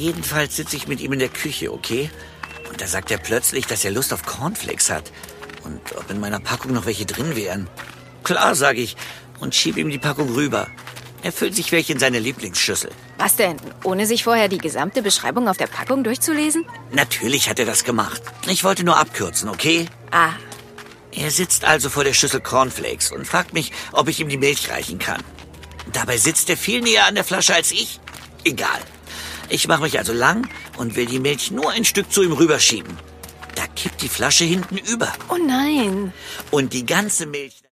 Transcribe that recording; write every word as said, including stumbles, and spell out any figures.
Jedenfalls sitze ich mit ihm in der Küche, okay? Und da sagt er plötzlich, dass er Lust auf Cornflakes hat. Und ob in meiner Packung noch welche drin wären. Klar, sage ich, und schiebe ihm die Packung rüber. Er füllt sich welche in seine Lieblingsschüssel. Was denn? Ohne sich vorher die gesamte Beschreibung auf der Packung durchzulesen? Natürlich hat er das gemacht. Ich wollte nur abkürzen, okay? Ah. Er sitzt also vor der Schüssel Cornflakes und fragt mich, ob ich ihm die Milch reichen kann. Dabei sitzt er viel näher an der Flasche als ich. Egal. Ich mache mich also lang und will die Milch nur ein Stück zu ihm rüberschieben. Da kippt die Flasche hinten über. Oh nein. Und die ganze Milch...